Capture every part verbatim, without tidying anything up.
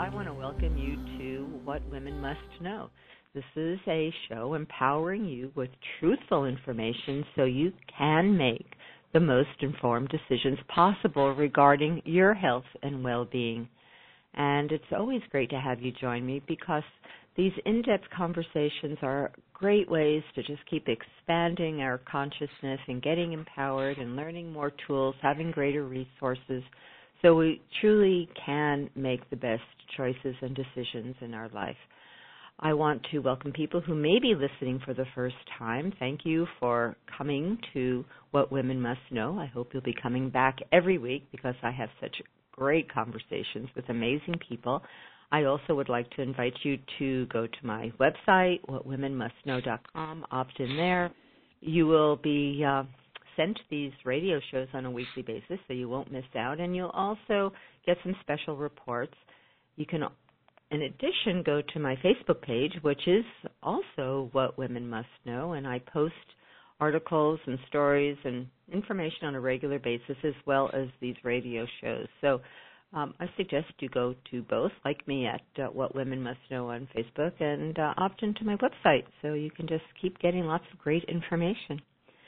I want to welcome you to What Women Must Know. This is a show empowering you with truthful information so you can make the most informed decisions possible regarding your health and well-being. And it's always great to have you join me because these in-depth conversations are great ways to just keep expanding our consciousness and getting empowered and learning more tools, having greater resources, so we truly can make the best choices and decisions in our life. I want to welcome people who may be listening for the first time. Thank you for coming to What Women Must Know. I hope you'll be coming back every week because I have such great conversations with amazing people. I also would like to invite you to go to my website, what women must know dot com, opt in there. You will be uh, sent these radio shows on a weekly basis, so you won't miss out, and you'll also get some special reports. You can, in addition, go to my Facebook page, which is also What Women Must Know, and I post articles and stories and information on a regular basis, as well as these radio shows. So um, I suggest you go to both, like me, at uh, What Women Must Know on Facebook, and uh, opt into my website, so you can just keep getting lots of great information.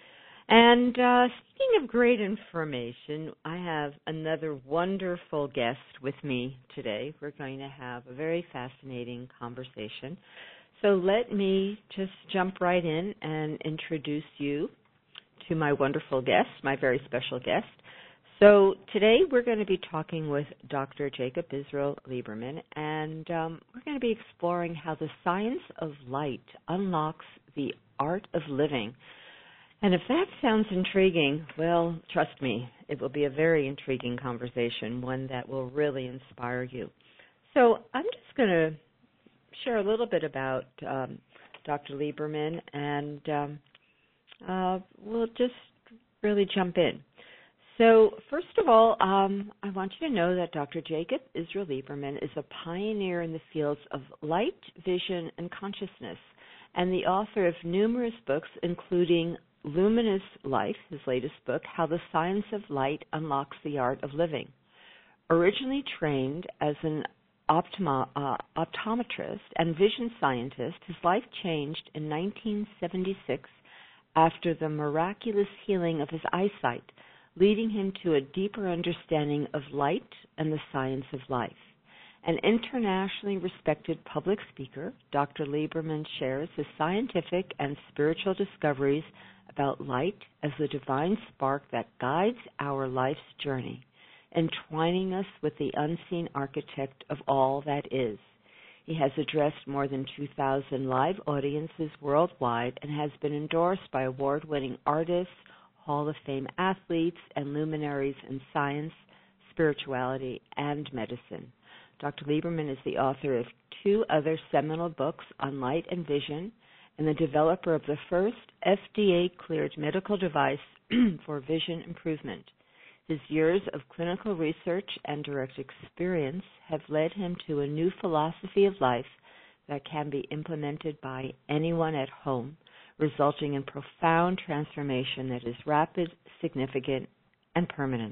And uh, speaking of great information, I have another wonderful guest with me today. We're going to have a very fascinating conversation. So let me just jump right in and introduce you to my wonderful guest, my very special guest. So today we're going to be talking with Doctor Jacob Israel Lieberman, and um, we're going to be exploring how the science of light unlocks the art of living. And if that sounds intriguing, well, trust me, it will be a very intriguing conversation, one that will really inspire you. So I'm just going to share a little bit about um, Doctor Lieberman, and um, uh, we'll just really jump in. So first of all, um, I want you to know that Doctor Jacob Israel Lieberman is a pioneer in the fields of light, vision, and consciousness, and the author of numerous books, including Luminous Life, his latest book, How the Science of Light Unlocks the Art of Living. Originally trained as an optoma, uh, optometrist and vision scientist, his life changed in nineteen seventy-six after the miraculous healing of his eyesight, leading him to a deeper understanding of light and the science of life. An internationally respected public speaker, Doctor Lieberman shares his scientific and spiritual discoveries about light as the divine spark that guides our life's journey, entwining us with the unseen architect of all that is. He has addressed more than two thousand live audiences worldwide and has been endorsed by award-winning artists, Hall of Fame athletes, and luminaries in science, spirituality, and medicine. Doctor Lieberman is the author of two other seminal books on light and vision, and the developer of the first F D A-cleared medical device for vision improvement. His years of clinical research and direct experience have led him to a new philosophy of life that can be implemented by anyone at home, resulting in profound transformation that is rapid, significant, and permanent.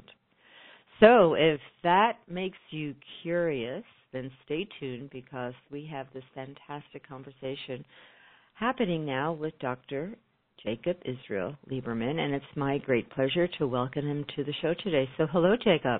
So if that makes you curious, then stay tuned because we have this fantastic conversation happening now with Doctor Jacob Israel Lieberman, and it's my great pleasure to welcome him to the show today. So hello, Jacob.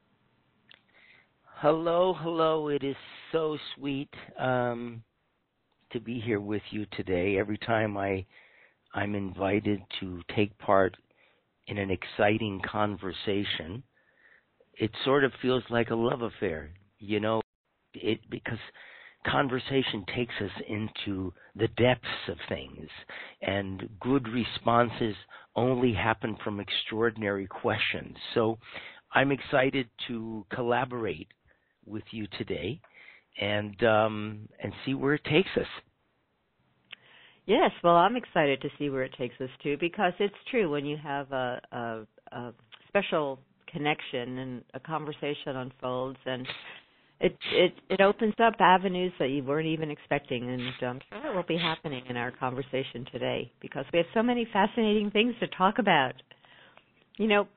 Hello, hello. It is so sweet um, to be here with you today. Every time I, I'm invited to take part in an exciting conversation, it sort of feels like a love affair, you know, it because conversation takes us into the depths of things, and good responses only happen from extraordinary questions. So I'm excited to collaborate with you today and um, and see where it takes us. Yes, well, I'm excited to see where it takes us too, because it's true when you have a, a, a special connection and a conversation unfolds, and it, it it opens up avenues that you weren't even expecting, and I'm sure it will be happening in our conversation today because we have so many fascinating things to talk about. You know,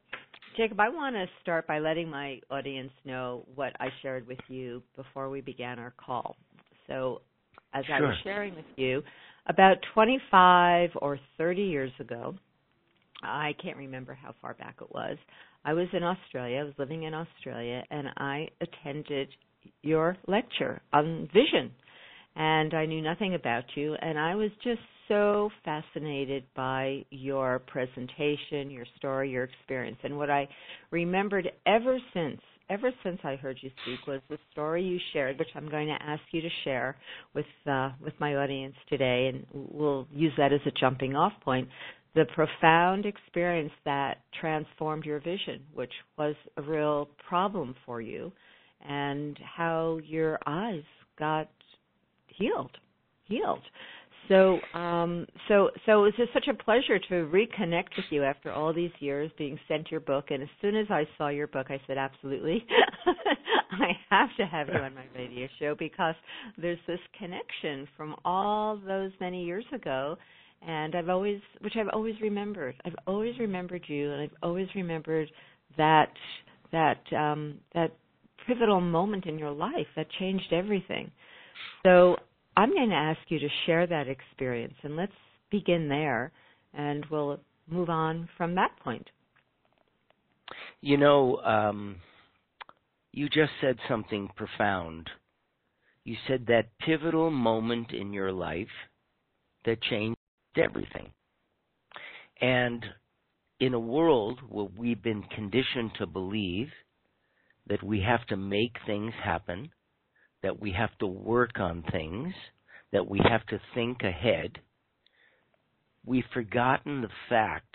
Jacob, I want to start by letting my audience know what I shared with you before we began our call. So, as Sure. I was sharing with you, about twenty-five or thirty years ago, I can't remember how far back it was, I was in Australia, I was living in Australia, and I attended your lecture on vision. And I knew nothing about you, and I was just so fascinated by your presentation, your story, your experience. And what I remembered ever since, ever since I heard you speak was the story you shared, which I'm going to ask you to share with uh, with my audience today, and we'll use that as a jumping off point. The profound experience that transformed your vision, which was a real problem for you, and how your eyes got healed, healed. So, um, so, so it was just such a pleasure to reconnect with you after all these years, being sent your book. And as soon as I saw your book, I said, absolutely, I have to have you on my radio show, because there's this connection from all those many years ago. And I've always, which I've always remembered. I've always remembered you, and I've always remembered that that um, that pivotal moment in your life that changed everything. So I'm going to ask you to share that experience, and let's begin there, and we'll move on from that point. You know, um, you just said something profound. You said that pivotal moment in your life that changed everything. And in a world where we've been conditioned to believe that we have to make things happen, that we have to work on things, that we have to think ahead, we've forgotten the fact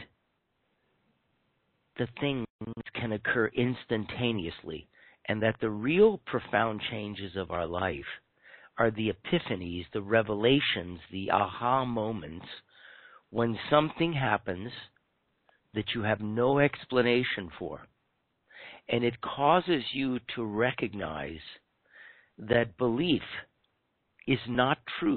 that things can occur instantaneously, and that the real profound changes of our life are the epiphanies, the revelations, the aha moments, when something happens that you have no explanation for, and it causes you to recognize that belief is not truth.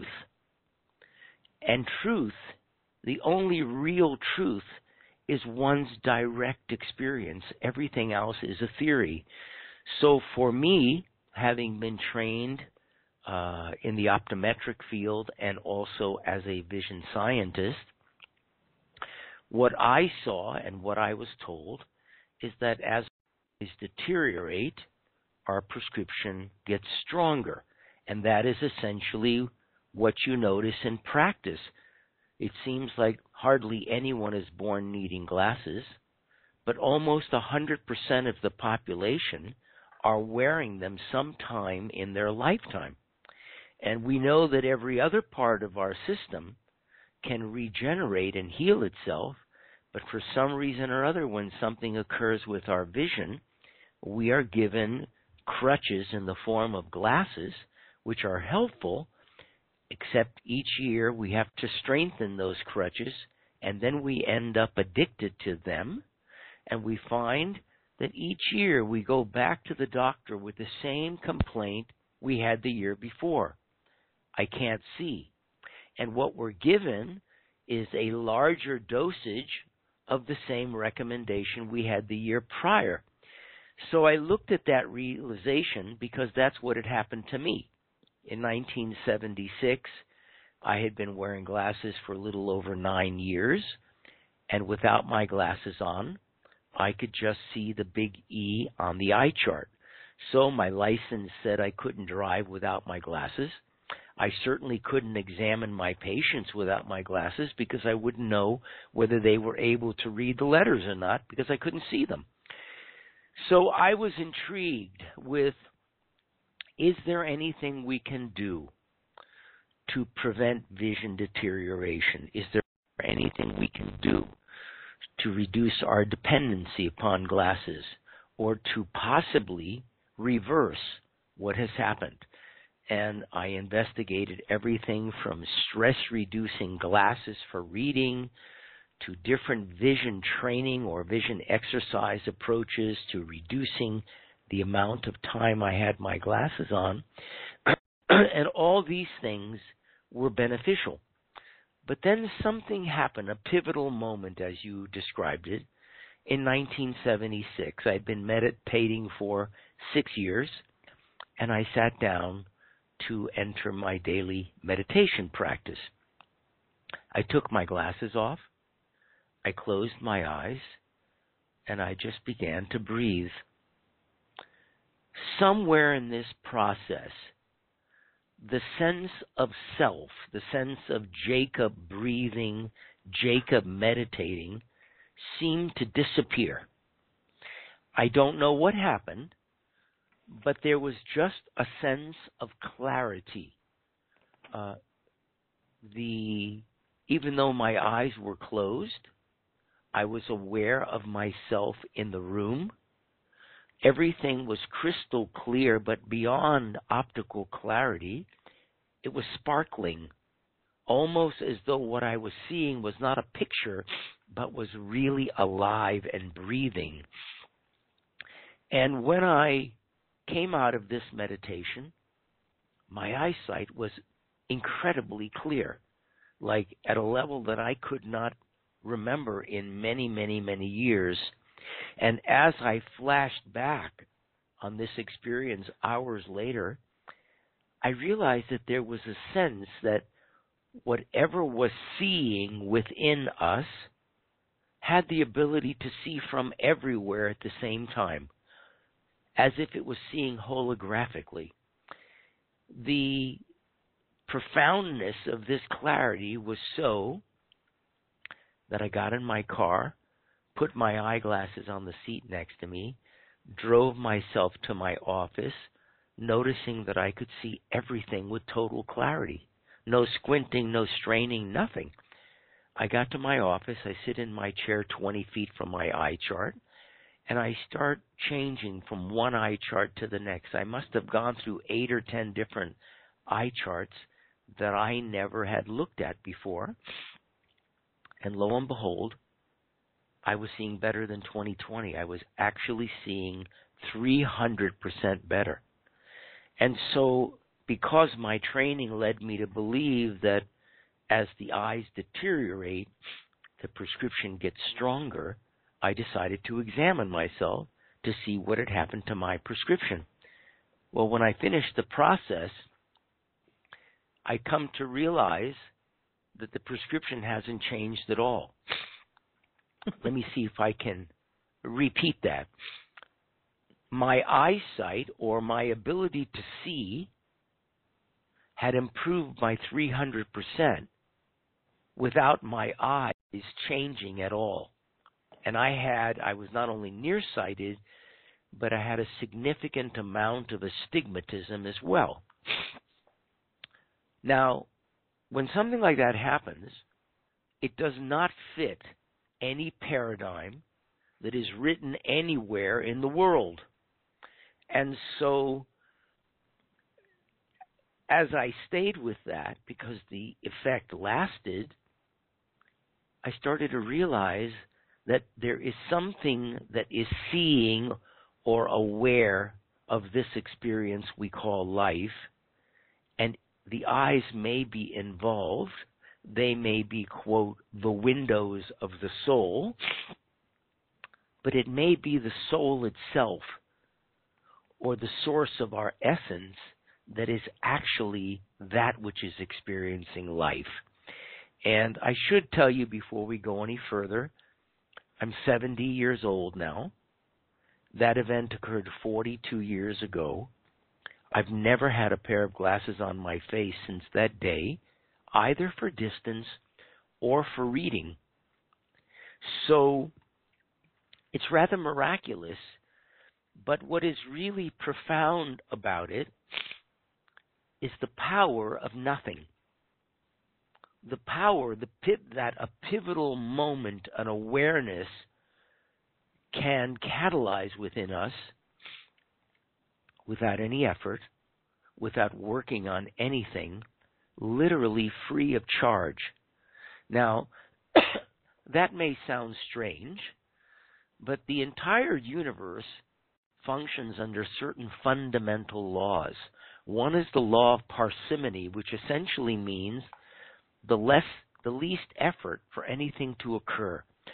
And truth, the only real truth, is one's direct experience. Everything else is a theory. So for me, having been trained uh, in the optometric field and also as a vision scientist, what I saw and what I was told is that as eyes deteriorate, our prescription gets stronger. And that is essentially what you notice in practice. It seems like hardly anyone is born needing glasses, but almost one hundred percent of the population are wearing them sometime in their lifetime. And we know that every other part of our system can regenerate and heal itself, but for some reason or other, when something occurs with our vision, we are given crutches in the form of glasses, which are helpful, except each year we have to strengthen those crutches, and then we end up addicted to them, and we find that each year we go back to the doctor with the same complaint we had the year before. I can't see. And what we're given is a larger dosage of the same recommendation we had the year prior. So I looked at that realization because that's what had happened to me. In nineteen seventy-six, I had been wearing glasses for a little over nine years, and without my glasses on, I could just see the big E on the eye chart. So my license said I couldn't drive without my glasses. I certainly couldn't examine my patients without my glasses because I wouldn't know whether they were able to read the letters or not because I couldn't see them. So I was intrigued with, is there anything we can do to prevent vision deterioration? Is there anything we can do to reduce our dependency upon glasses or to possibly reverse what has happened? And I investigated everything from stress-reducing glasses for reading to different vision training or vision exercise approaches to reducing the amount of time I had my glasses on. And all these things were beneficial. But then something happened, a pivotal moment as you described it, in nineteen seventy-six. I'd been meditating for six years, and I sat down to enter my daily meditation practice. I took my glasses off, I closed my eyes, and I just began to breathe. Somewhere in this process, the sense of self, the sense of Jacob breathing, Jacob meditating, seemed to disappear. I don't know what happened, but there was just a sense of clarity. Uh, the even though my eyes were closed, I was aware of myself in the room. Everything was crystal clear, but beyond optical clarity, it was sparkling, almost as though what I was seeing was not a picture, but was really alive and breathing. And when I came out of this meditation, my eyesight was incredibly clear, like at a level that I could not remember in many, many, many years. And as I flashed back on this experience hours later, I realized that there was a sense that whatever was seeing within us had the ability to see from everywhere at the same time, as if it was seeing holographically. The profoundness of this clarity was so that I got in my car, put my eyeglasses on the seat next to me, drove myself to my office, noticing that I could see everything with total clarity. No squinting, no straining, nothing. I got to my office, I sit in my chair twenty feet from my eye chart, and I start changing from one eye chart to the next. I must have gone through eight or ten different eye charts that I never had looked at before. And lo and behold, I was seeing better than twenty twenty. I was actually seeing three hundred percent better. And so, because my training led me to believe that as the eyes deteriorate, the prescription gets stronger, I decided to examine myself to see what had happened to my prescription. Well, when I finished the process, I come to realize that the prescription hasn't changed at all. Let me see if I can repeat that. My eyesight, or my ability to see, had improved by three hundred percent without my eyes changing at all. And I had, I was not only nearsighted, but I had a significant amount of astigmatism as well. Now, when something like that happens, it does not fit any paradigm that is written anywhere in the world. And so, as I stayed with that, because the effect lasted, I started to realize that there is something that is seeing or aware of this experience we call life, and the eyes may be involved. They may be, quote, the windows of the soul, but it may be the soul itself or the source of our essence that is actually that which is experiencing life. And I should tell you before we go any further, I'm seventy years old now. That event occurred forty-two years ago. I've never had a pair of glasses on my face since that day, either for distance or for reading. So it's rather miraculous, but what is really profound about it is the power of nothing. The power, the pit, that a pivotal moment, an awareness can catalyze within us without any effort, without working on anything, literally free of charge. Now, that may sound strange, but the entire universe functions under certain fundamental laws. One is the law of parsimony, which essentially means the less, the least effort for anything to occur.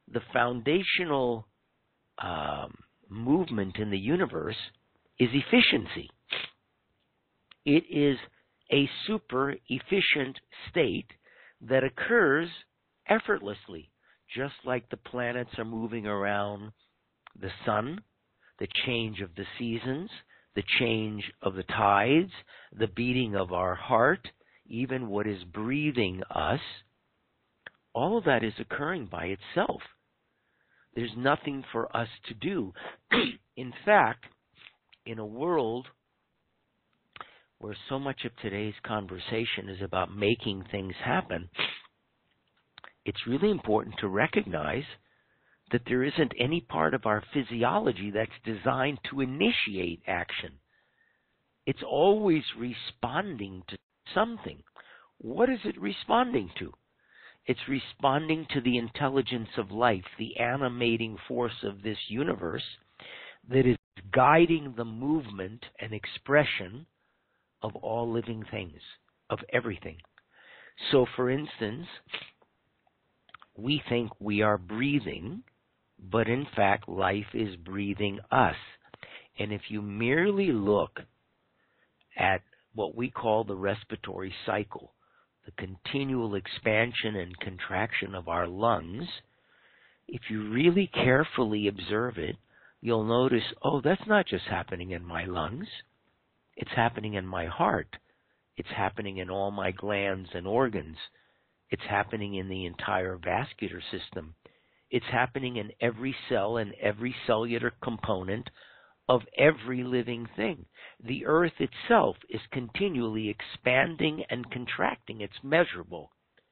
the foundational um, movement in the universe is efficiency. It is a super efficient state that occurs effortlessly, just like the planets are moving around the sun, the change of the seasons, the change of the tides, the beating of our heart, even what is breathing us. All of that is occurring by itself. There's nothing for us to do. In fact, in a world where so much of today's conversation is about making things happen, it's really important to recognize that there isn't any part of our physiology that's designed to initiate action. It's always responding to something. What is it responding to? It's responding to the intelligence of life, the animating force of this universe that is guiding the movement and expression of all living things, of everything. So, for instance, we think we are breathing, but in fact, life is breathing us. And if you merely look at what we call the respiratory cycle, the continual expansion and contraction of our lungs, if you really carefully observe it, you'll notice, oh, that's not just happening in my lungs. It's happening in my heart. It's happening in all my glands and organs. It's happening in the entire vascular system. It's happening in every cell and every cellular component of every living thing. The earth itself is continually expanding and contracting. It's measurable.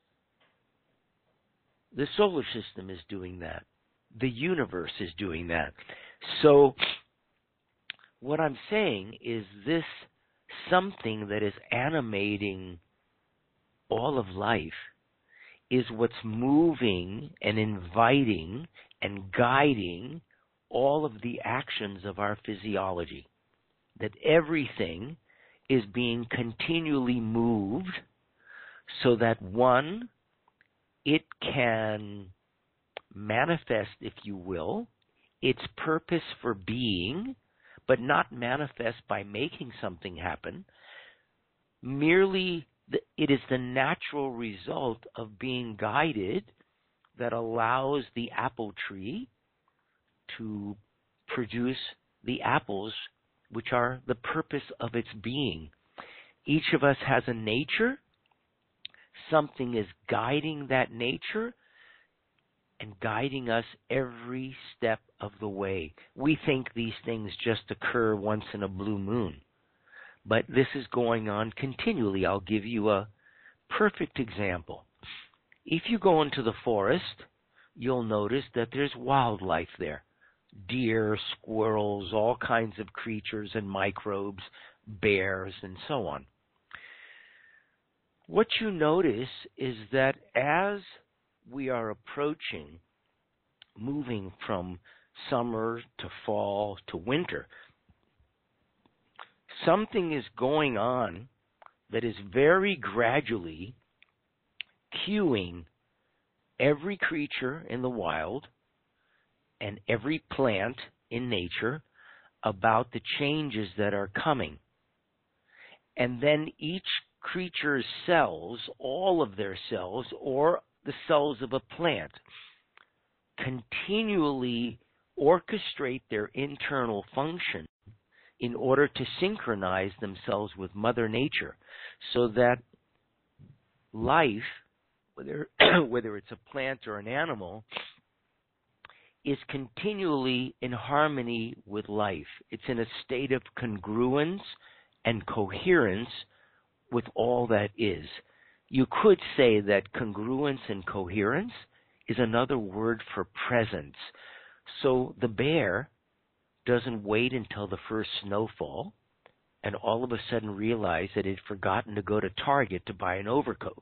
The solar system is doing that. The universe is doing that. So what I'm saying is this something that is animating all of life is what's moving and inviting and guiding all of the actions of our physiology. That everything is being continually moved so that, one, it can manifest, if you will, its purpose for being, but not manifest by making something happen. Merely, the, it is the natural result of being guided that allows the apple tree to produce the apples, which are the purpose of its being. Each of us has a nature. Something is guiding that nature and guiding us every step of the way. We think these things just occur once in a blue moon, but this is going on continually. I'll give you a perfect example. If you go into the forest, you'll notice that there's wildlife there. Deer, squirrels, all kinds of creatures and microbes, bears, and so on. What you notice is that as we are approaching, moving from summer to fall to winter, something is going on that is very gradually cueing every creature in the wild and every plant in nature about the changes that are coming. And then each creature's cells, all of their cells, or the cells of a plant, continually orchestrate their internal function in order to synchronize themselves with Mother Nature, so that life, whether whether it's a plant or an animal, is continually in harmony with life. It's in a state of congruence and coherence with all that is. You could say that congruence and coherence is another word for presence. So the bear doesn't wait until the first snowfall and all of a sudden realize that it had forgotten to go to Target to buy an overcoat.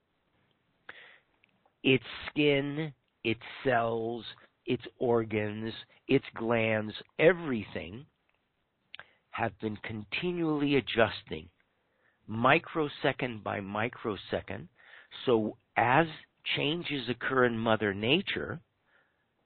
Its skin, its cells, its organs, its glands, everything have been continually adjusting microsecond by microsecond. So as changes occur in Mother Nature,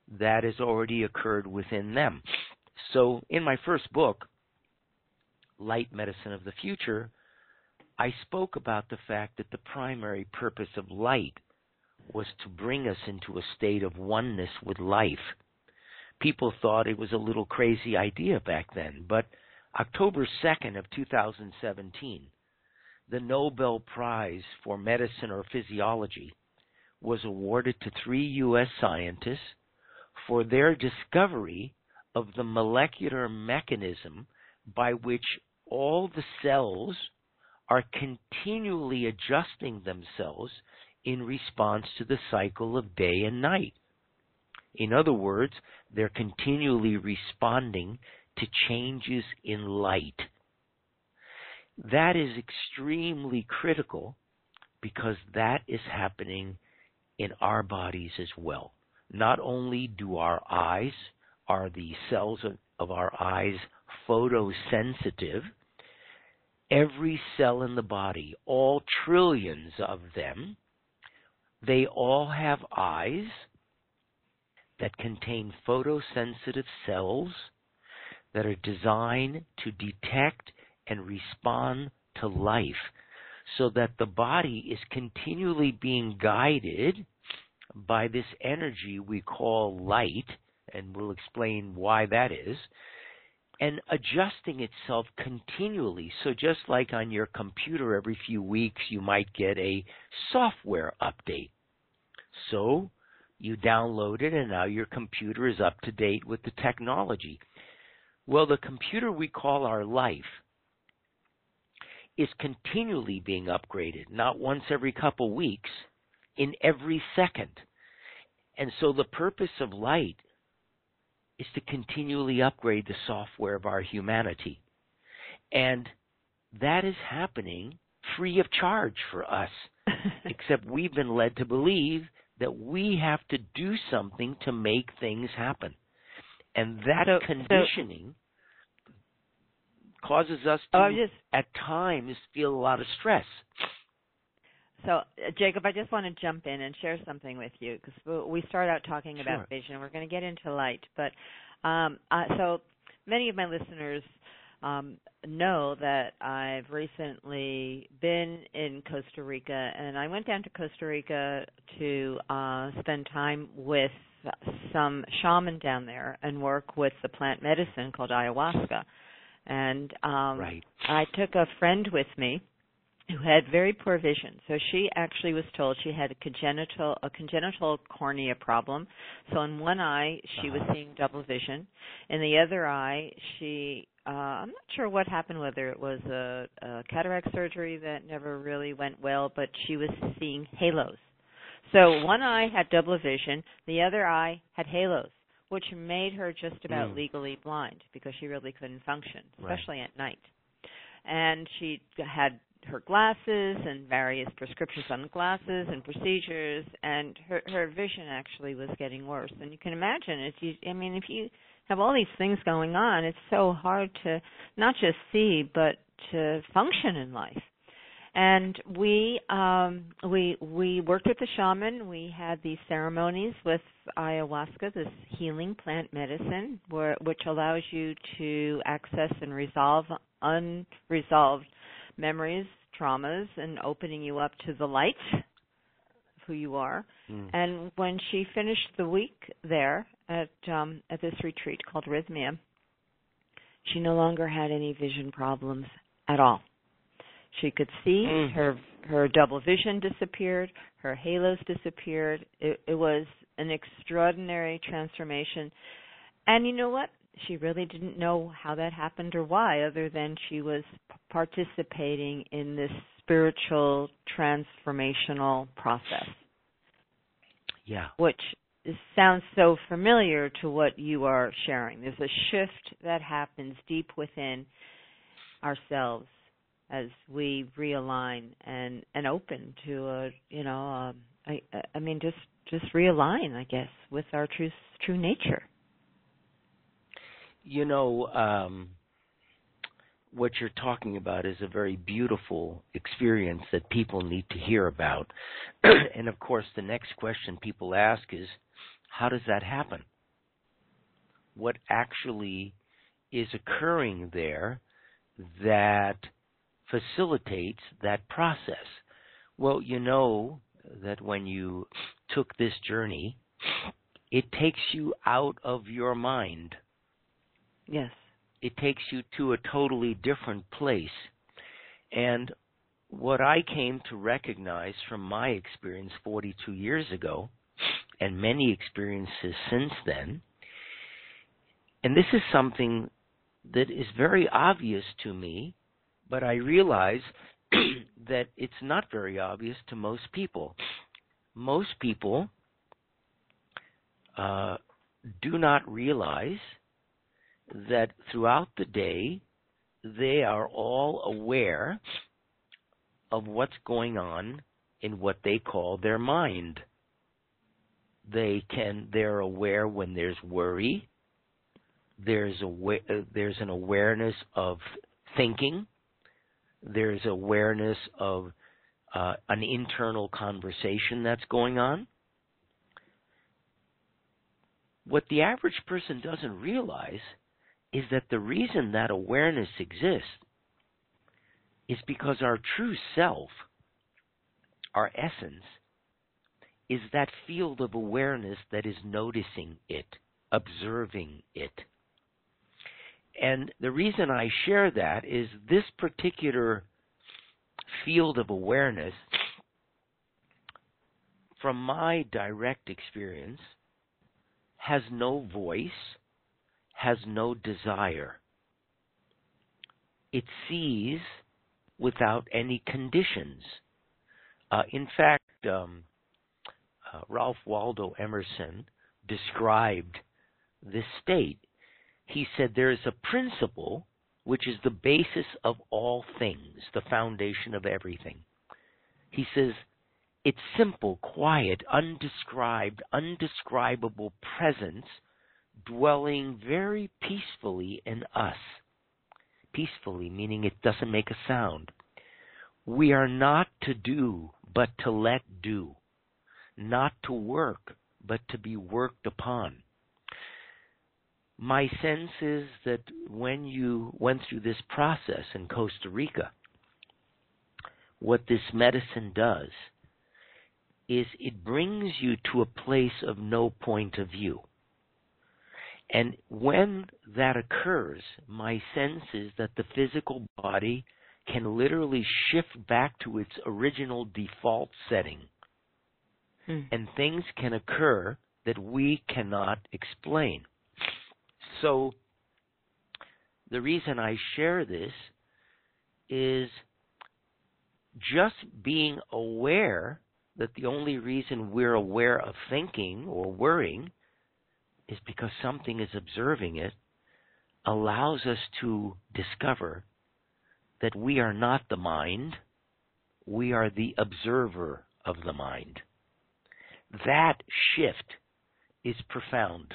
that has already occurred within them. So in my first book, Light Medicine of the Future, I spoke about the fact that the primary purpose of light was to bring us into a state of oneness with life. People thought it was a little crazy idea back then, but October second of two thousand seventeen, the Nobel Prize for Medicine or Physiology was awarded to three U S scientists for their discovery of the molecular mechanism by which all the cells are continually adjusting themselves in response to the cycle of day and night. In other words, they're continually responding to changes in light. That is extremely critical because that is happening in our bodies as well. Not only do our eyes, are the cells of, of our eyes photosensitive, every cell in the body, all trillions of them, they all have eyes that contain photosensitive cells that are designed to detect and respond to life, so that the body is continually being guided by this energy we call light, and we'll explain why that is, and adjusting itself continually. So just like on your computer every few weeks you might get a software update. So you download it and now your computer is up to date with the technology. Well, the computer we call our life is continually being upgraded, not once every couple weeks, in every second. And so the purpose of light is to continually upgrade the software of our humanity. And that is happening free of charge for us, except we've been led to believe that we have to do something to make things happen. And that so, conditioning so, causes us to, oh, just, at times, feel a lot of stress. So, uh, Jacob, I just want to jump in and share something with you, because we start out talking about Sure. vision. We're going to get into light. But um, uh, so many of my listeners um, know that I've recently been in Costa Rica, and I went down to Costa Rica to uh, spend time with some shaman down there and work with the plant medicine called ayahuasca. And um, right. I took a friend with me who had very poor vision. So she actually was told she had a congenital a congenital cornea problem. So in one eye she uh-huh. was seeing double vision. In the other eye she uh I'm not sure what happened, whether it was a, a cataract surgery that never really went well, but she was seeing halos. So one eye had double vision, the other eye had halos, which made her just about mm. legally blind because she really couldn't function, especially right. at night. And she had her glasses and various prescriptions on glasses and procedures, and her her vision actually was getting worse. And you can imagine, if you, I mean, if you have all these things going on, it's so hard to not just see but to function in life. And we um, we we worked with the shaman. We had these ceremonies with ayahuasca, this healing plant medicine, where, which allows you to access and resolve unresolved memories, traumas, and opening you up to the light of who you are. Mm. And when she finished the week there at um, at this retreat called Rhythmia, she no longer had any vision problems at all. She could see, mm. her her double vision disappeared, her halos disappeared. It, it was an extraordinary transformation. And you know what? She really didn't know how that happened or why, other than she was participating in this spiritual transformational process. Yeah. Which is, sounds so familiar to what you are sharing. There's a shift that happens deep within ourselves as we realign and, and open to a, you know, a, I, I mean, just, just realign, I guess, with our true, true nature. You know, um, what you're talking about is a very beautiful experience that people need to hear about. And, of course, the next question people ask is, how does that happen? what actually is occurring there that facilitates that process? Well, you know that when you took this journey, it takes you out of your mind. Yes. It takes you to a totally different place. And what I came to recognize from my experience forty-two years ago, and many experiences since then, and this is something that is very obvious to me, but I realize that it's not very obvious to most people. Most people uh, do not realize that throughout the day they are all aware of what's going on in what they call their mind. They can they're aware when there's worry. There's a there's an awareness of thinking. There's awareness of uh, an internal conversation that's going on. What the average person doesn't realize is that the reason that awareness exists is because our true self, our essence, is that field of awareness that is noticing it, observing it. And the reason I share that is this particular field of awareness, from my direct experience, has no voice, has no desire. It sees without any conditions. Uh, in fact, um, uh, Ralph Waldo Emerson described this state. He said there is a principle which is the basis of all things, the foundation of everything. He says its simple, quiet, undescribed, undescribable presence dwelling very peacefully in us. Peacefully, meaning it doesn't make a sound. We are not to do, but to let do. Not to work, but to be worked upon. My sense is that when you went through this process in Costa Rica, what this medicine does is it brings you to a place of no point of view. And when that occurs, my sense is that the physical body can literally shift back to its original default setting. Hmm. And things can occur that we cannot explain. So the reason I share this is just being aware that the only reason we're aware of thinking or worrying is because something is observing it, allows us to discover that we are not the mind, we are the observer of the mind. That shift is profound.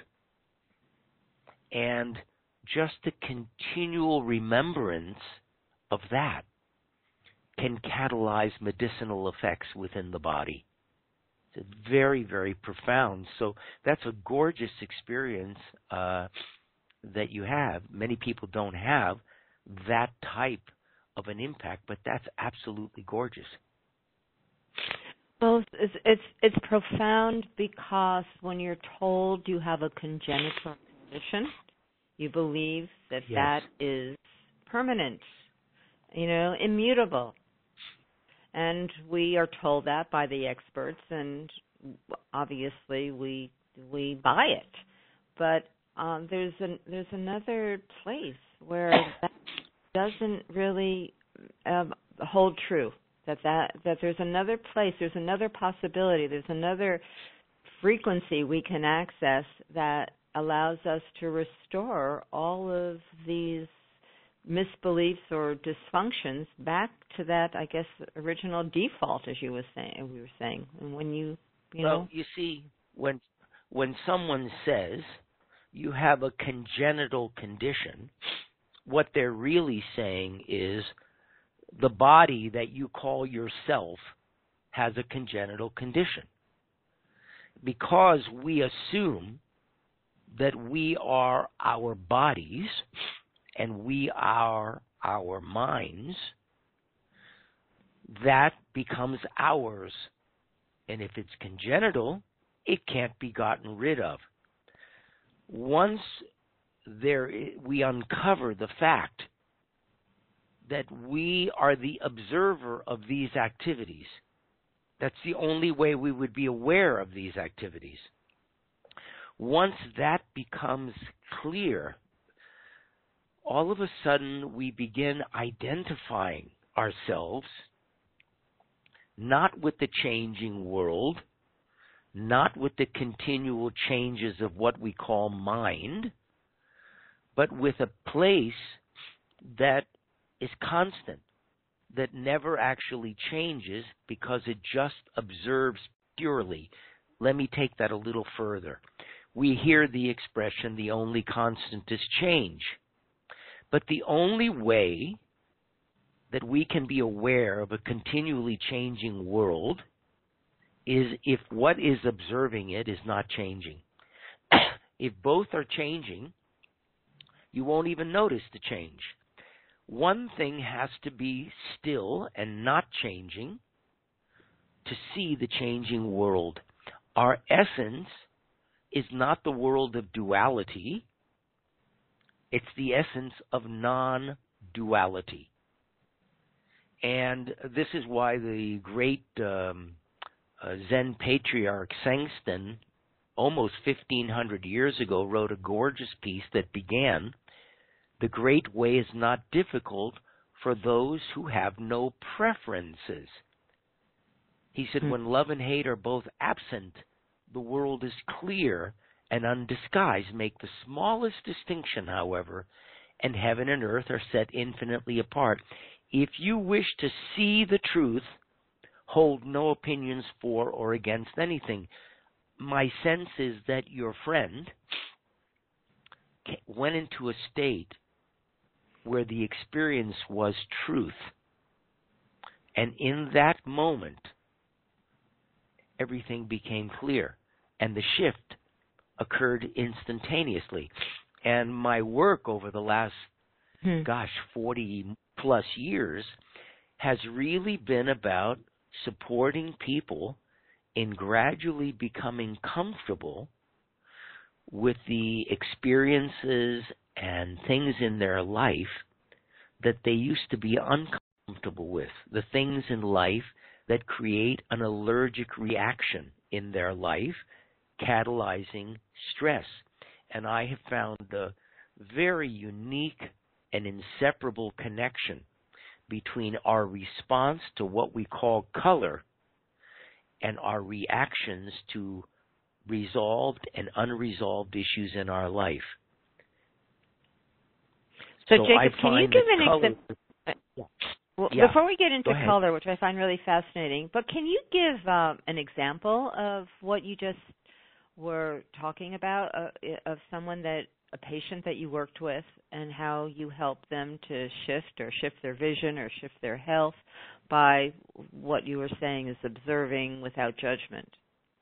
And just the continual remembrance of that can catalyze medicinal effects within the body. It's very, very profound. So that's a gorgeous experience uh, that you have. Many people don't have that type of an impact, but that's absolutely gorgeous. Well, it's it's it's profound because when you're told you have a congenital condition, you believe that yes. that is permanent, you know, immutable. And we are told that by the experts, and obviously we we buy it. But um, there's an there's another place where that doesn't really um, hold true. That, that that there's another place, there's another possibility, there's another frequency we can access that allows us to restore all of these misbeliefs or dysfunctions back to that, I guess, original default, as you were saying. We were saying, and when you, you well, know, you see, when when someone says you have a congenital condition, what they're really saying is the body that you call yourself has a congenital condition. Because we assume that we are our bodies and we are our minds, that becomes ours. And if it's congenital, it can't be gotten rid of. Once there, we uncover the fact that we are the observer of these activities. That's the only way we would be aware of these activities. Once that becomes clear, all of a sudden we begin identifying ourselves not with the changing world, not with the continual changes of what we call mind, but with a place that is constant, that never actually changes because it just observes purely. Let me take that a little further. We hear the expression, the only constant is change. But the only way that we can be aware of a continually changing world is if what is observing it is not changing. If both are changing, you won't even notice the change. One thing has to be still and not changing to see the changing world. Our essence is not the world of duality. It's the essence of non-duality. And this is why the great um, uh, Zen patriarch Sengsten, almost fifteen hundred years ago, wrote a gorgeous piece that began, "The great way is not difficult for those who have no preferences." He said, mm-hmm. when love and hate are both absent, the world is clear and undisguised. Make the smallest distinction, however, and heaven and earth are set infinitely apart. If you wish to see the truth, hold no opinions for or against anything. My sense is that your friend went into a state where the experience was truth. And in that moment, everything became clear. And the shift occurred instantaneously. And my work over the last, hmm. gosh, forty plus years has really been about supporting people in gradually becoming comfortable with the experiences and things in their life that they used to be uncomfortable with, the things in life that create an allergic reaction in their life, catalyzing stress. And I have found a very unique and inseparable connection between our response to what we call color and our reactions to resolved and unresolved issues in our life. So, so Jacob, can you give an color... example? Yeah. Well, yeah. Before we get into Go color, which I find really fascinating, but can you give um, an example of what you just were talking about, uh, of someone that, a patient that you worked with, and how you helped them to shift or shift their vision or shift their health by what you were saying is observing without judgment?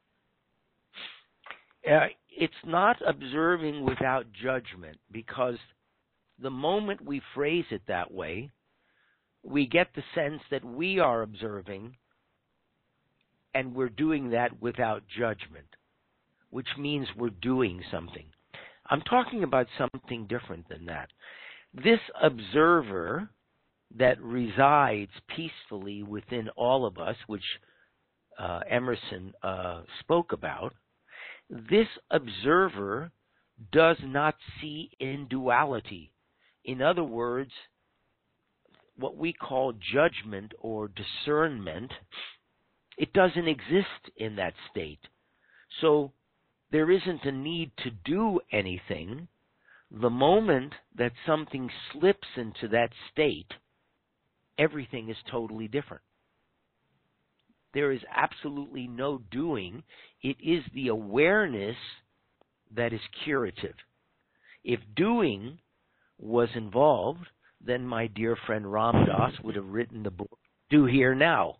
Uh, it's not observing without judgment, because the moment we phrase it that way, we get the sense that we are observing and we're doing that without judgment, which means we're doing something. I'm talking about something different than that. This observer that resides peacefully within all of us, which uh, Emerson uh, spoke about, this observer does not see in duality. In other words, what we call judgment or discernment, it doesn't exist in that state. So there isn't a need to do anything. The moment that something slips into that state, everything is totally different. There is absolutely no doing. It is the awareness that is curative. If doing was involved, then my dear friend Ram Dass would have written the book, Do Here Now.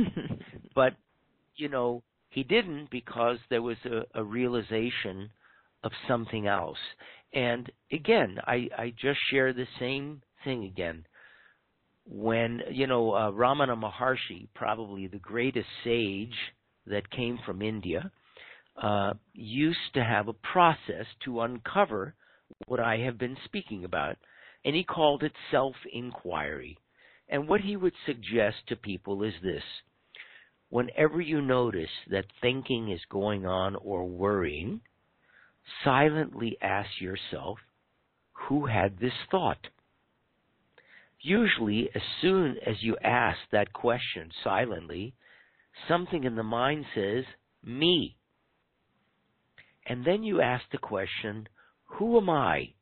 But, you know, he didn't, because there was a, a realization of something else. And again, I, I just share the same thing again. When, you know, uh, Ramana Maharshi, probably the greatest sage that came from India, uh, used to have a process to uncover what I have been speaking about, and he called it self-inquiry. And what he would suggest to people is this: whenever you notice that thinking is going on or worrying, silently ask yourself, who had this thought? Usually, as soon as you ask that question silently, something in the mind says, me. And then you ask the question, who am I?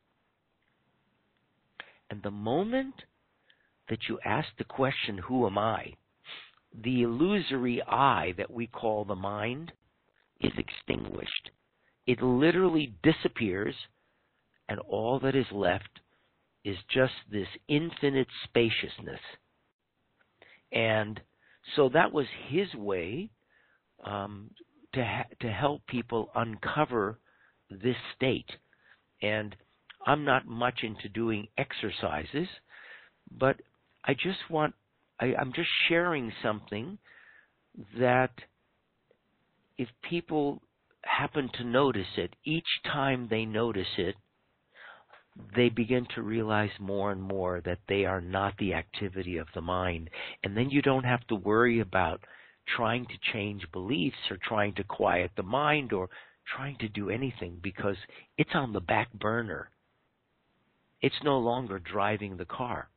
And the moment that you ask the question, who am I, the illusory I that we call the mind is extinguished. It literally disappears, and all that is left is just this infinite spaciousness. And so that was his way um, to ha- to help people uncover this state. And I'm not much into doing exercises, but I just want, I, I'm just sharing something that if people happen to notice it, each time they notice it, they begin to realize more and more that they are not the activity of the mind. And then you don't have to worry about trying to change beliefs or trying to quiet the mind or trying to do anything, because it's on the back burner. It's no longer driving the car.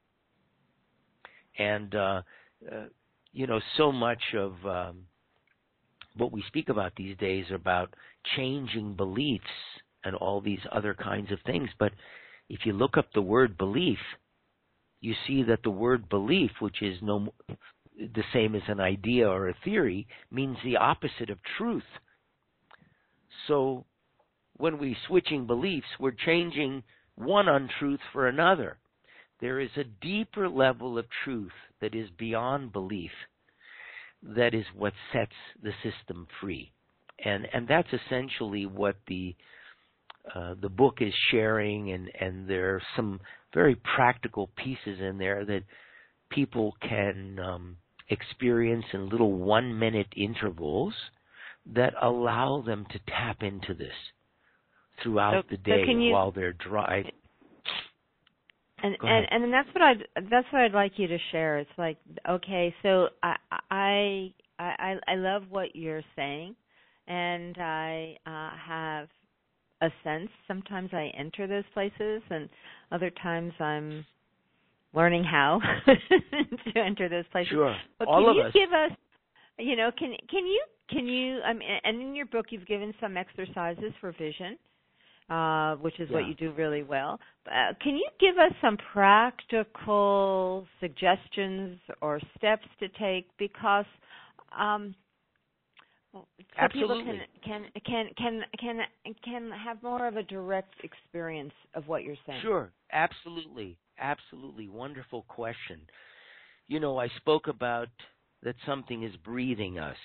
And, uh, uh, you know, so much of um, what we speak about these days are about changing beliefs and all these other kinds of things. But if you look up the word belief, you see that the word belief, which is no the same as an idea or a theory, means the opposite of truth. So when we're switching beliefs, we're changing one untruth for another. There is a deeper level of truth that is beyond belief. That is what sets the system free. And and that's essentially what the uh, the book is sharing, and, and there are some very practical pieces in there that people can um, experience in little one-minute intervals that allow them to tap into this throughout so, the day so you, while they're driving. And, and and that's what I that's what I'd like you to share. It's like, okay, so I I I I love what you're saying, and I uh, have a sense. Sometimes I enter those places, and other times I'm learning how to enter those places. Sure, but all can of you us. give us, you know, can can you can you? I mean, and in your book you've given some exercises for vision. Uh, which is Yeah. what you do really well. Uh, can you give us some practical suggestions or steps to take, because um, so Absolutely. people can, can can can can can have more of a direct experience of what you're saying? Sure, absolutely, absolutely. Wonderful question. You know, I spoke about that something is breathing us.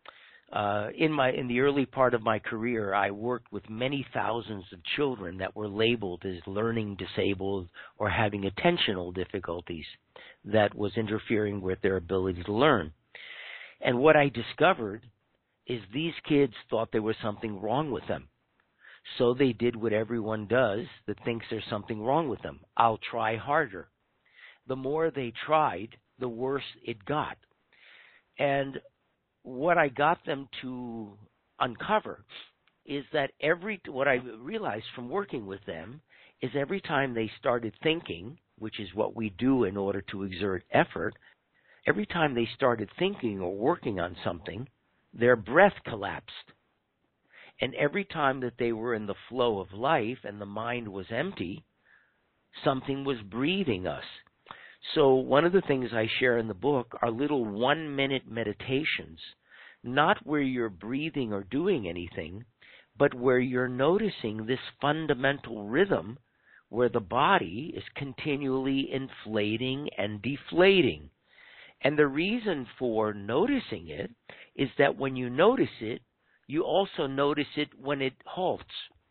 Uh, in my in the early part of my career, I worked with many thousands of children that were labeled as learning disabled or having attentional difficulties that was interfering with their ability to learn. And what I discovered is these kids thought there was something wrong with them. So they did what everyone does that thinks there's something wrong with them. I'll try harder. The more they tried, the worse it got. And what I got them to uncover is that every, what I realized from working with them is every time they started thinking, which is what we do in order to exert effort, every time they started thinking or working on something, their breath collapsed. And every time that they were in the flow of life and the mind was empty, something was breathing us. So one of the things I share in the book are little one-minute meditations, not where you're breathing or doing anything, but where you're noticing this fundamental rhythm where the body is continually inflating and deflating. And the reason for noticing it is that when you notice it, you also notice it when it halts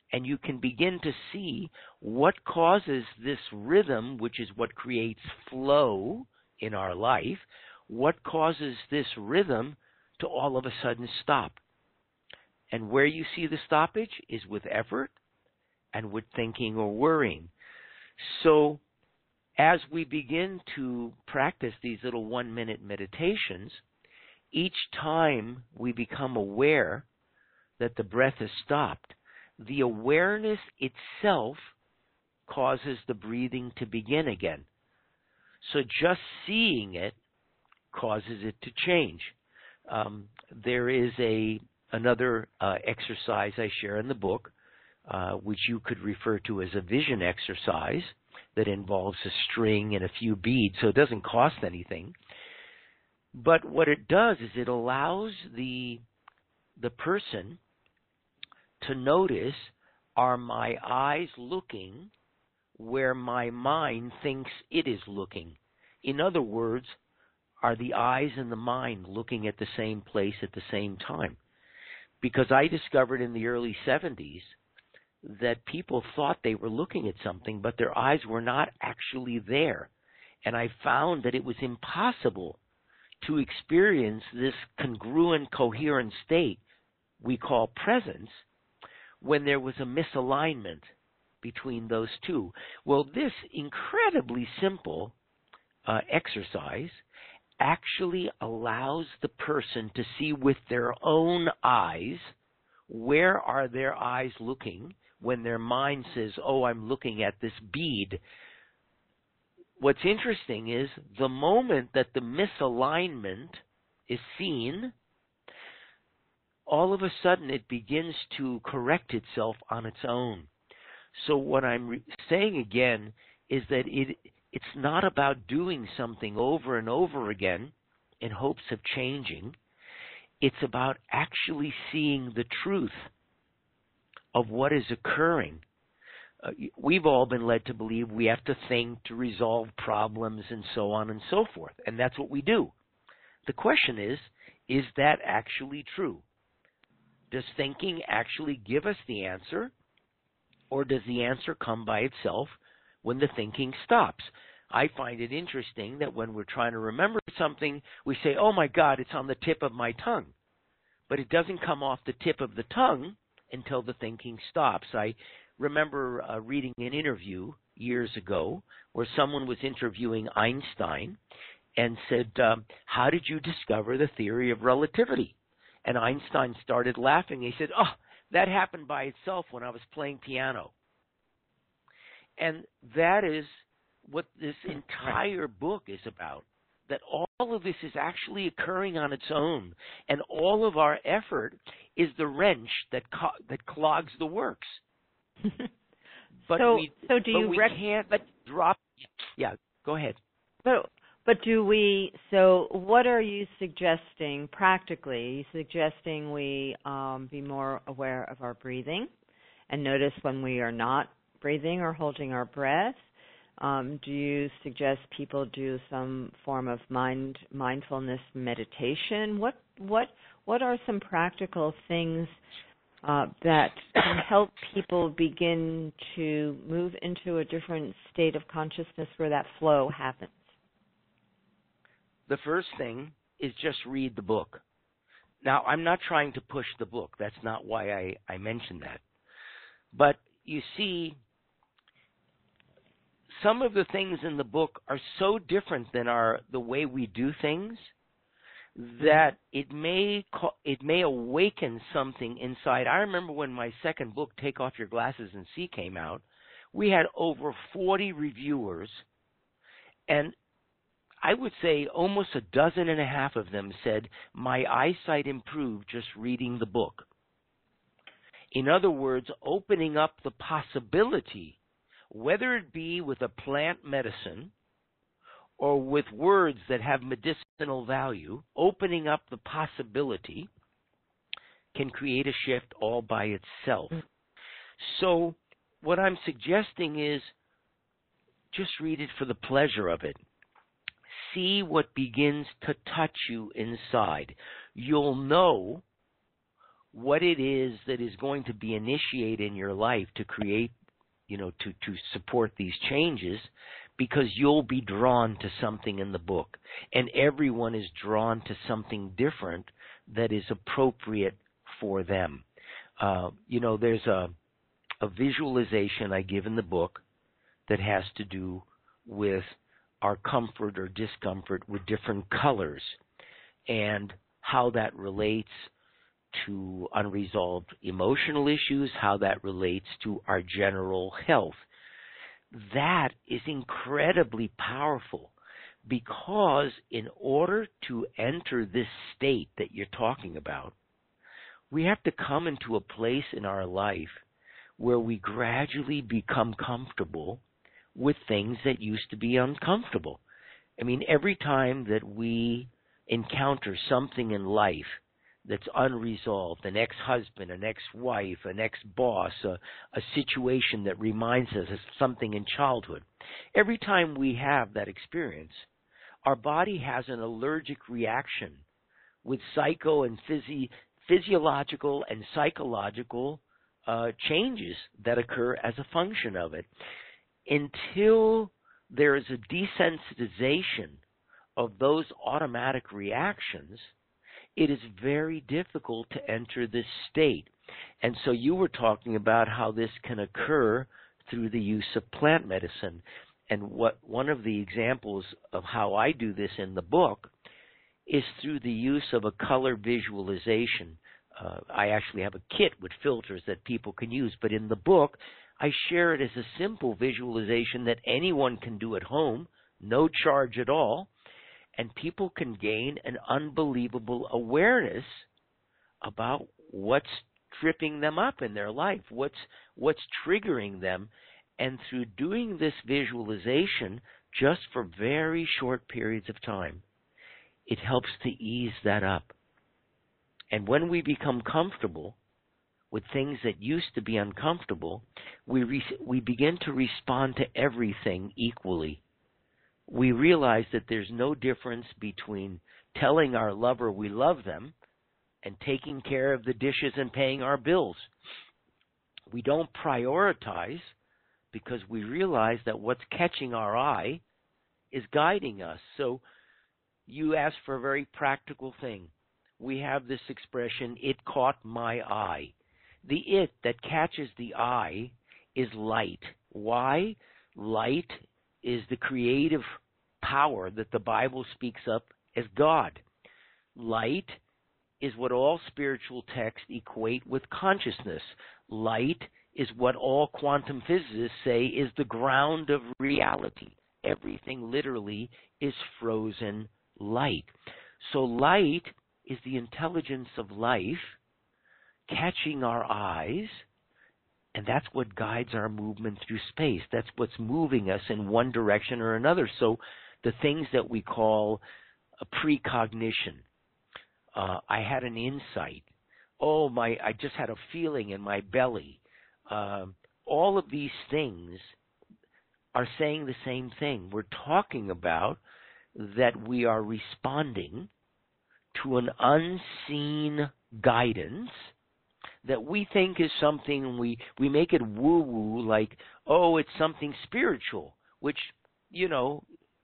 and you can begin to see what causes this rhythm, which is what creates flow in our life, what causes this rhythm to all of a sudden stop. And where you see the stoppage is with effort and with thinking or worrying. So as we begin to practice these little one-minute meditations, each time we become aware that the breath has stopped, the awareness itself causes the breathing to begin again. So just seeing it causes it to change. Um, there is a another uh, exercise I share in the book, uh, which you could refer to as a vision exercise, that involves a string and a few beads, so it doesn't cost anything. But what it does is it allows the the person to notice, are my eyes looking where my mind thinks it is looking? In other words, are the eyes and the mind looking at the same place at the same time? Because I discovered in the early seventies that people thought they were looking at something, but their eyes were not actually there. And I found that it was impossible to experience this congruent, coherent state we call presence when there was a misalignment between those two. Well, this incredibly simple uh, exercise actually allows the person to see with their own eyes where are their eyes looking when their mind says, oh, I'm looking at this bead. What's interesting is the moment that the misalignment is seen, all of a sudden it begins to correct itself on its own. So what I'm re- saying again is that it it's not about doing something over and over again in hopes of changing. It's about actually seeing the truth of what is occurring. Uh, we've all been led to believe we have to think to resolve problems and so on and so forth, and that's what we do. The question is, is that actually true? Does thinking actually give us the answer, or does the answer come by itself when the thinking stops? I find it interesting that when we're trying to remember something, we say, oh my God, it's on the tip of my tongue. But it doesn't come off the tip of the tongue until the thinking stops. I remember uh, reading an interview years ago where someone was interviewing Einstein and said, um, how did you discover the theory of relativity? And Einstein started laughing. He said, oh, that happened by itself when I was playing piano. And that is what this entire book is about, that all of this is actually occurring on its own, and all of our effort is the wrench that co- that clogs the works. But so, we, so do but you we rec- can't but, drop. Yeah, go ahead. But but do we? So, what are you suggesting practically? Are you suggesting we um, be more aware of our breathing and notice when we are not breathing or holding our breath? Um, do you suggest people do some form of mind mindfulness meditation? What what what are some practical things uh, that can help people begin to move into a different state of consciousness where that flow happens? The first thing is just read the book. Now, I'm not trying to push the book. That's not why I, I mentioned that. But you see, some of the things in the book are so different than our the way we do things that it may it may awaken something inside. I remember when my second book, Take Off Your Glasses and See, came out, we had over forty reviewers, and I would say almost a dozen and a half of them said, my eyesight improved just reading the book. In other words, opening up the possibility, whether it be with a plant medicine or with words that have medicinal value, opening up the possibility can create a shift all by itself. Mm. So what I'm suggesting is just read it for the pleasure of it. See what begins to touch you inside. You'll know what it is that is going to be initiated in your life to create, you know, to, to support these changes, because you'll be drawn to something in the book. And everyone is drawn to something different that is appropriate for them. Uh, you know, there's a, a visualization I give in the book that has to do with our comfort or discomfort with different colors and how that relates to unresolved emotional issues, how that relates to our general health. That is incredibly powerful, because in order to enter this state that you're talking about, we have to come into a place in our life where we gradually become comfortable with things that used to be uncomfortable. I mean, every time that we encounter something in life that's unresolved, an ex-husband, an ex-wife, an ex-boss, a, a situation that reminds us of something in childhood, every time we have that experience, our body has an allergic reaction with psycho and physi- physiological and psychological uh, changes that occur as a function of it. Until there is a desensitization of those automatic reactions, it is very difficult to enter this state. And so you were talking about how this can occur through the use of plant medicine. And what one of the examples of how I do this in the book is through the use of a color visualization. Uh, I actually have a kit with filters that people can use, but in the book, I share it as a simple visualization that anyone can do at home, no charge at all, and people can gain an unbelievable awareness about what's tripping them up in their life, what's what's triggering them. And through doing this visualization just for very short periods of time, it helps to ease that up. And when we become comfortable with things that used to be uncomfortable, we re- we begin to respond to everything equally. We realize that there's no difference between telling our lover we love them and taking care of the dishes and paying our bills. We don't prioritize because we realize that what's catching our eye is guiding us. So you asked for a very practical thing. We have this expression, it caught my eye. The it that catches the eye is light. Why? Light is the creative power that the Bible speaks of as God. Light is what all spiritual texts equate with consciousness. Light is what all quantum physicists say is the ground of reality. Everything literally is frozen light. So light is the intelligence of life catching our eyes, and that's what guides our movement through space. That's what's moving us in one direction or another. So the things that we call a precognition, uh, I had an insight. Oh, my! I just had a feeling in my belly. Uh, all of these things are saying the same thing. We're talking about that we are responding to an unseen guidance that we think is something, we, we make it woo-woo, like, oh, it's something spiritual, which, you know,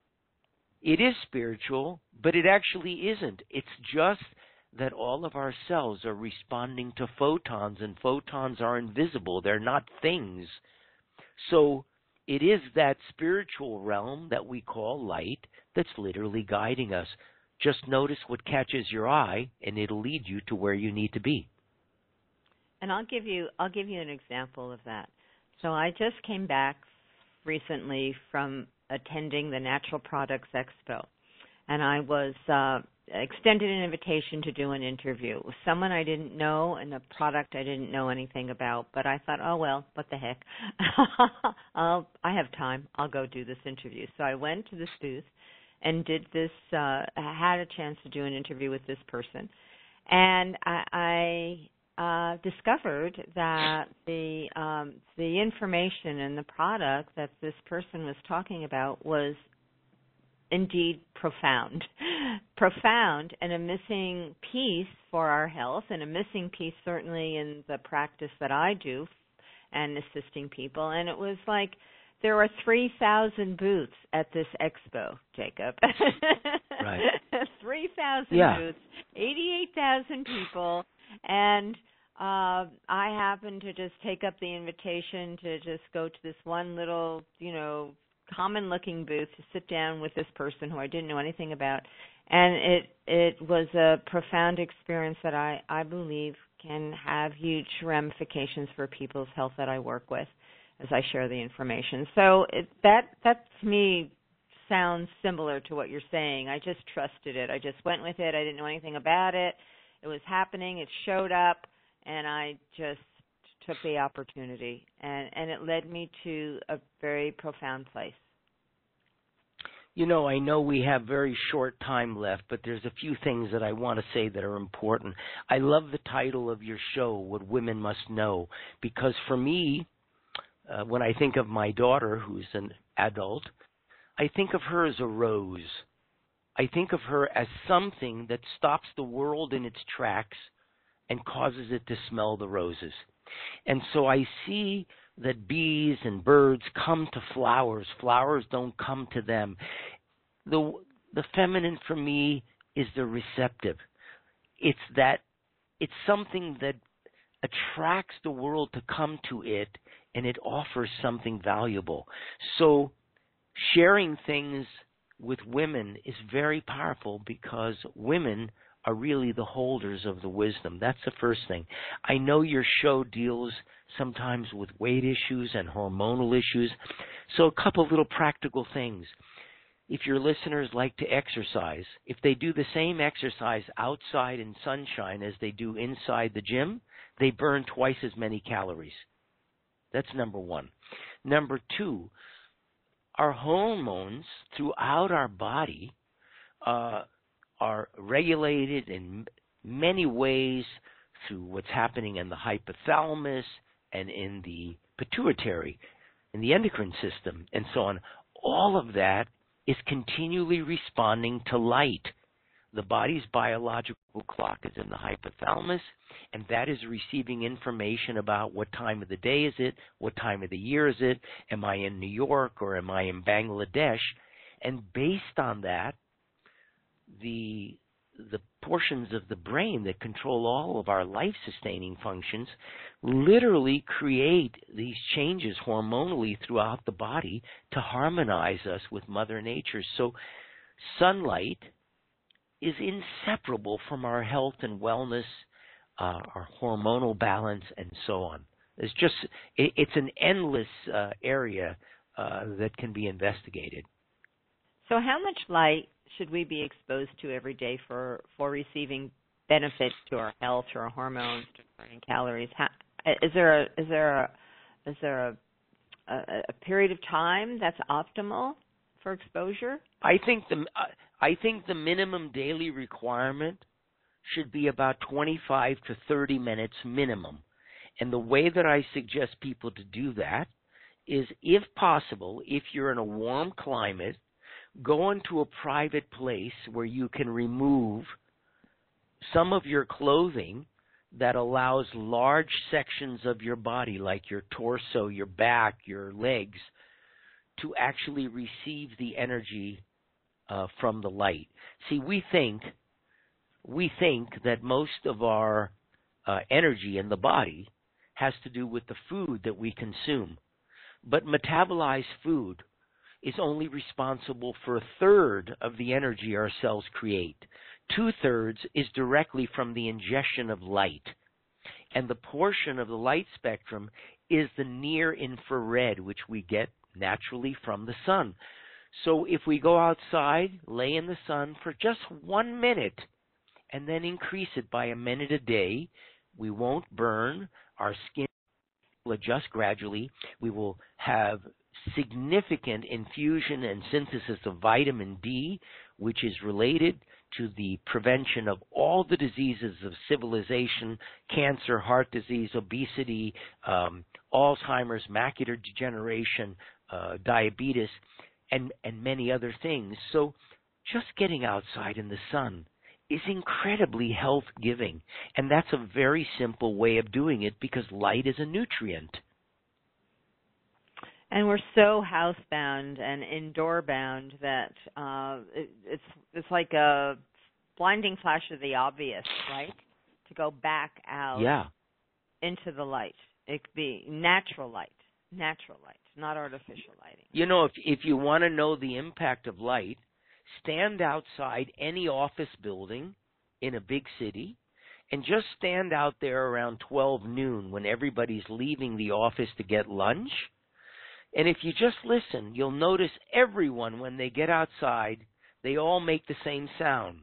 it is spiritual, but it actually isn't. It's just that all of our cells are responding to photons, and photons are invisible. They're not things. So it is that spiritual realm that we call light that's literally guiding us. Just notice what catches your eye, and it'll lead you to where you need to be. And I'll give you I'll give you an example of that. So I just came back recently from attending the Natural Products Expo, and I was uh, extended an invitation to do an interview with someone I didn't know and a product I didn't know anything about. But I thought, oh well, what the heck? I'll, I have time. I'll go do this interview. So I went to this booth and did this. Uh, had a chance to do an interview with this person, and I. I Uh, discovered that the um, the information and the product that this person was talking about was indeed profound. Profound and a missing piece for our health, and a missing piece certainly in the practice that I do and assisting people. And it was like there were three thousand booths at this expo, Jacob. Right. three thousand yeah. booths, eighty-eight thousand people, and uh, I happened to just take up the invitation to just go to this one little, you know, common-looking booth to sit down with this person who I didn't know anything about. And it it was a profound experience that I, I believe can have huge ramifications for people's health that I work with as I share the information. So it, that, that to me sounds similar to what you're saying. I just trusted it. I just went with it. I didn't know anything about it. It was happening. It showed up, and I just took the opportunity. And, and it led me to a very profound place. You know, I know we have very short time left, but there's a few things that I want to say that are important. I love the title of your show, What Women Must Know, because for me, uh, when I think of my daughter, who's an adult, I think of her as a rose. I think of her as something that stops the world in its tracks and causes it to smell the roses. And so I see that bees and birds come to flowers. Flowers don't come to them. The the feminine for me is the receptive. It's that it's something that attracts the world to come to it, and it offers something valuable. So sharing things with women is very powerful because women are really the holders of the wisdom. That's the first thing. I know your show deals sometimes with weight issues and hormonal issues. So a couple of little practical things. If your listeners like to exercise, if they do the same exercise outside in sunshine as they do inside the gym, they burn twice as many calories. That's number one. Number two, our hormones throughout our body uh, are regulated in many ways through what's happening in the hypothalamus and in the pituitary, in the endocrine system, and so on. All of that is continually responding to light. The body's biological clock is in the hypothalamus, and that is receiving information about what time of the day is it, what time of the year is it, am I in New York or am I in Bangladesh? And based on that, the the portions of the brain that control all of our life-sustaining functions literally create these changes hormonally throughout the body to harmonize us with Mother Nature. So sunlight is inseparable from our health and wellness, uh, our hormonal balance, and so on. It's just, it, it's an endless uh, area uh, that can be investigated. So how much light should we be exposed to every day for, for receiving benefits to our health, to our hormones, to burning calories? How, is there a is there a is there a, a, a period of time that's optimal for exposure? I think the I think the minimum daily requirement should be about twenty-five to thirty minutes minimum. And the way that I suggest people to do that is, if possible, if you're in a warm climate, go into a private place where you can remove some of your clothing that allows large sections of your body, like your torso, your back, your legs, to actually receive the energy uh, from the light. See, we think we think that most of our uh, energy in the body has to do with the food that we consume. But metabolized food is only responsible for a third of the energy our cells create. Two-thirds is directly from the ingestion of light. And the portion of the light spectrum is the near-infrared, which we get naturally from the sun. So if we go outside, lay in the sun for just one minute, and then increase it by a minute a day, we won't burn. Our skin will adjust gradually. We will have significant infusion and synthesis of vitamin D, which is related to the prevention of all the diseases of civilization: cancer, heart disease, obesity, um, Alzheimer's, macular degeneration, uh, diabetes. and, and many other things. So just getting outside in the sun is incredibly health-giving. And that's a very simple way of doing it because light is a nutrient. And we're so housebound and indoor-bound that uh, it, it's it's like a blinding flash of the obvious, right? To go back out Yeah. into the light. It could be natural light, natural light, not artificial lighting. You know, if if you want to know the impact of light, stand outside any office building in a big city and just stand out there around twelve noon when everybody's leaving the office to get lunch. And if you just listen, you'll notice everyone, when they get outside, they all make the same sound.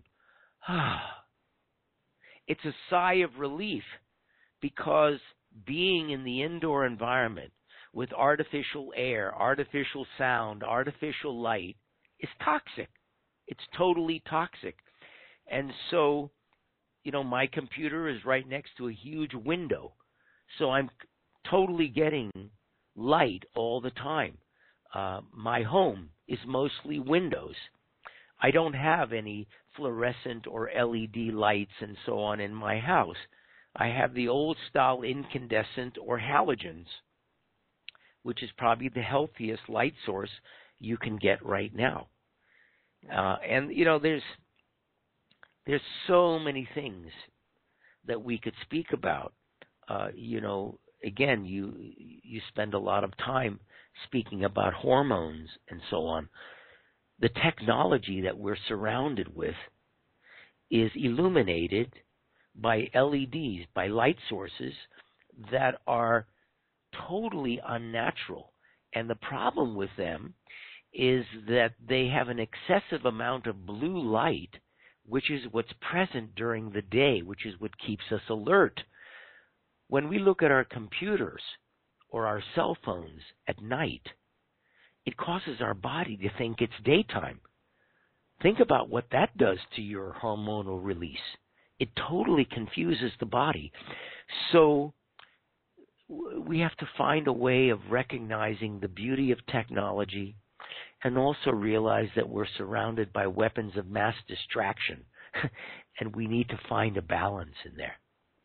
It's a sigh of relief because being in the indoor environment with artificial air, artificial sound, artificial light is toxic. It's totally toxic. And so, you know, my computer is right next to a huge window. So I'm totally getting light all the time. Uh, my home is mostly windows. I don't have any fluorescent or L E D lights and so on in my house. I have the old style incandescent or halogens, which is probably the healthiest light source you can get right now. Uh, and, you know, there's there's so many things that we could speak about. Uh, you know, again, you you spend a lot of time speaking about hormones and so on. The technology that we're surrounded with is illuminated by L E Ds, by light sources that are totally unnatural. And the problem with them is that they have an excessive amount of blue light, which is what's present during the day, which is what keeps us alert. When we look at our computers or our cell phones at night, it causes our body to think it's daytime. Think about what that does to your hormonal release. It totally confuses the body. So we have to find a way of recognizing the beauty of technology and also realize that we're surrounded by weapons of mass distraction, and we need to find a balance in there.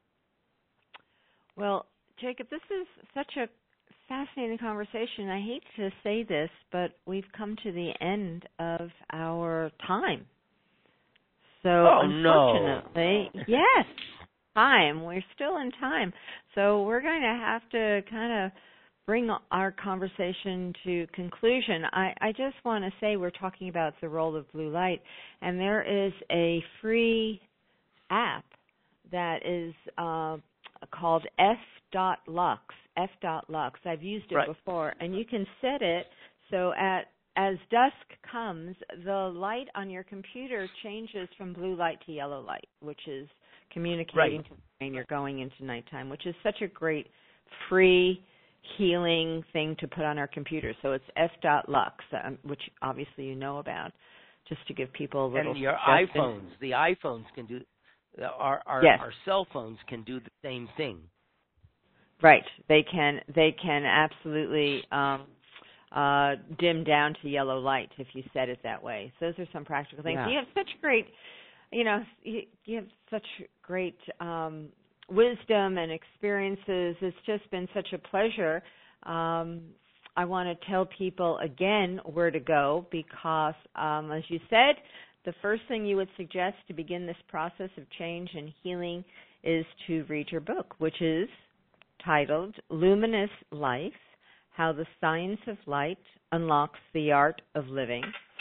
Well, Jacob, this is such a fascinating conversation. I hate to say this, but we've come to the end of our time. So oh, unfortunately, no. yes, time. We're still in time. So we're going to have to kind of bring our conversation to conclusion. I, I just want to say we're talking about the role of blue light, and there is a free app that is uh, called F Lux. F Lux. I've used it right. before, and you can set it so at as dusk comes, the light on your computer changes from blue light to yellow light, which is communicating right. to the brain you're going into nighttime, which is such a great free healing thing to put on our computer. So it's F Lux, um, which obviously you know about, just to give people a little. And your suggestion. iPhones, the iPhones can do, our our, yes. our cell phones can do the same thing. Right, they can. They can absolutely um, uh, dim down to yellow light if you set it that way. So those are some practical things. Yeah. You have such great, you know, you, you have such great um, wisdom and experiences. It's just been such a pleasure. Um, I want to tell people again where to go because, um, as you said, the first thing you would suggest to begin this process of change and healing is to read your book, which is titled Luminous Life, How the Science of Light Unlocks the Art of Living.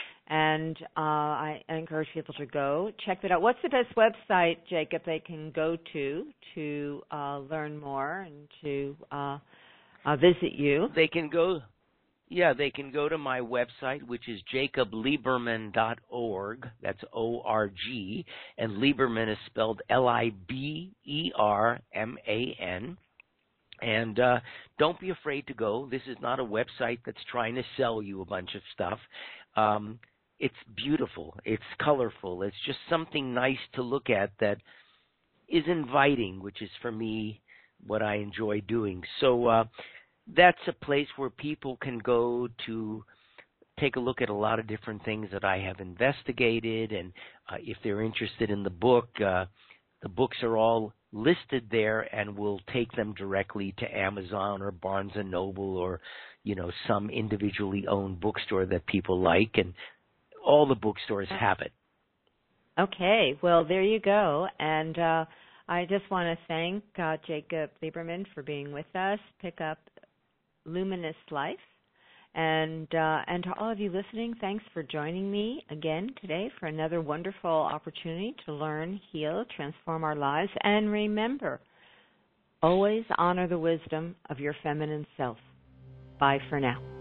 And uh, I encourage people to go check that out. What's the best website, Jacob, they can go to to uh, learn more and to uh, uh, visit you? They can go, yeah, they can go to my website, which is jacob lieberman dot org. That's O R G, and Lieberman is spelled L I B E R M A N. And uh, don't be afraid to go. This is not a website that's trying to sell you a bunch of stuff. Um, it's beautiful. It's colorful. It's just something nice to look at that is inviting, which is, for me, what I enjoy doing. So uh, that's a place where people can go to take a look at a lot of different things that I have investigated, and uh, if they're interested in the book, uh, the books are all listed there, and we'll take them directly to Amazon or Barnes and Noble or, you know, some individually owned bookstore that people like, and all the bookstores have it. Okay, well, there you go. And uh, I just want to thank uh, Jacob Lieberman for being with us. Pick up Luminous Life. And uh, and to all of you listening, thanks for joining me again today for another wonderful opportunity to learn, heal, transform our lives. And remember, always honor the wisdom of your feminine self. Bye for now.